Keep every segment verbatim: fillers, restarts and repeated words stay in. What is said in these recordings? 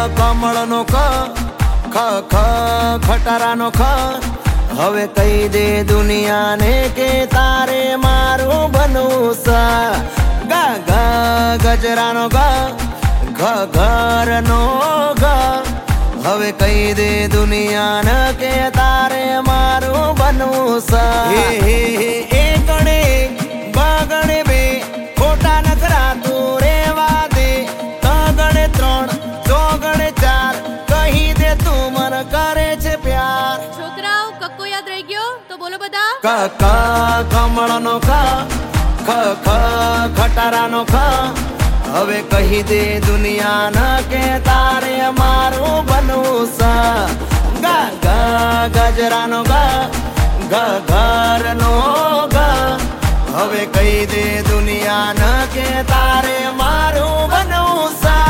કમળનો ક ખ ખ ખટારાનો ખ હવે કહી દે દુનિયાને કે તારે મારું બનવું સા ગા ગા ગજરાનો ગા ઘ ઘરનો ગા હવે કહી દે દુનિયાને કે તારે મારું બનવું સા હે હે હે એ ગણે બગણે બે ખોટા નખરા તું રેવા દે તગણે ત્રણ ચોગણે ચાર કહી દે તું મને કરે છે પ્યાર છોકરાઓ કક્કો યાદ રહી ગયો તો બોલો બધા ક ક કમળનો ખ ખ ખ ખટારાનો ખ હવે કહી દે દુનિયાને કે તારે મારું બનવું સા ગા ગા ગજરાનો ગા ઘ ઘરનો ગા હવે કહી દે દુનિયાને કે તારે મારું બનવું સા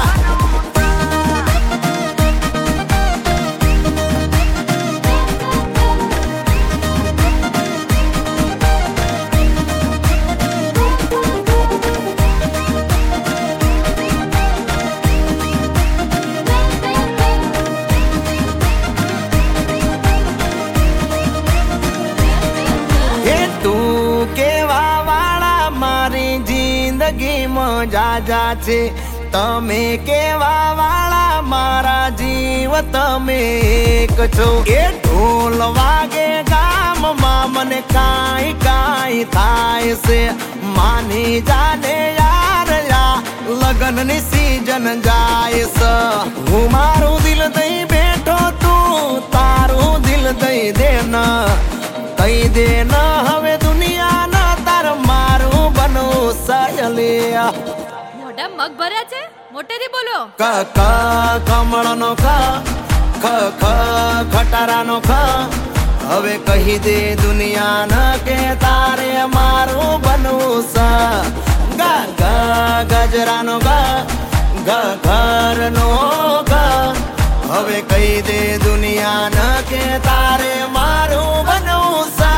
જાજા છે તમે કેવા વાળા મારા જીવ તમે એક છો એ ઢોલ વાગે ગામમાં મને કાંઈ કાંઈ થાય છે માની જાને યાર યા લગનની સીઝન જાય છે હું મારું દિલ દઈ બેઠો તું તારું દિલ દઈ દે ન કહી દે ન હવે દુનિયા ન તાર મારું બનવું સયલિયા મોઢા મગ ભર્યા છે મોટેથી બોલો ક ક કમળનો ખ ખ ખ ખટારાનો ખ હવે કહી દે દુનિયાને કે તારે મારું બનવું સા ગા ગા ગજરાનો ગા ઘ ઘરનો ગા હવે કહી દે દુનિયાને કે તારે મારું બનવું સા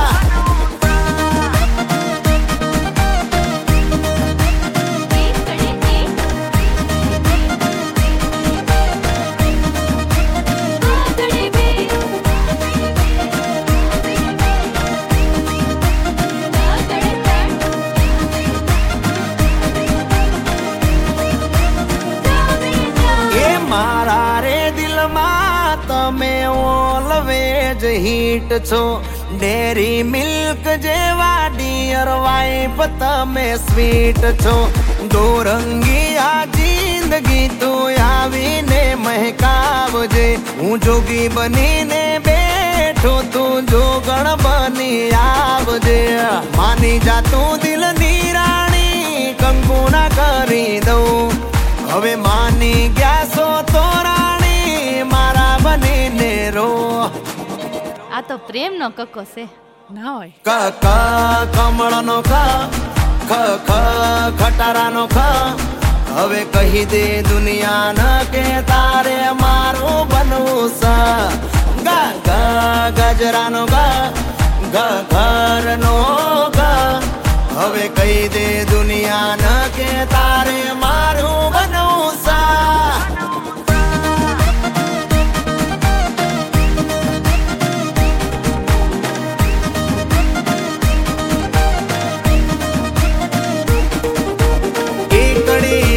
તમે ઓલવેજ હિટ છો ડેરી મિલ્ક જેવા ડિયર વાઇફ તમે સ્વીટ છો દોરંગી આ જિંદગી તું આવીને મહેકાવજે હું જોગી બનીને બેઠો તું જોગણ બની આવજે માની જા તું દિલની રાણી કંકુ ના કરી દઉં હવે માની ગયા છો તો મારા બનીને રો આ તો પ્રેમ નો કક્કો છે ના હોય ક ક કમળનો ખ ખ ખ ખટારાનો ખ હવે કહી દે દુનિયાને કે તારે મારું બનવું સા ગા ગા ગજરાનો ગા ઘ ઘરનો ગા હવે કહી દે દુનિયાને કે તારે મારું બનવું સા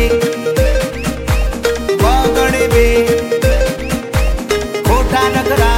ખોટા નખરા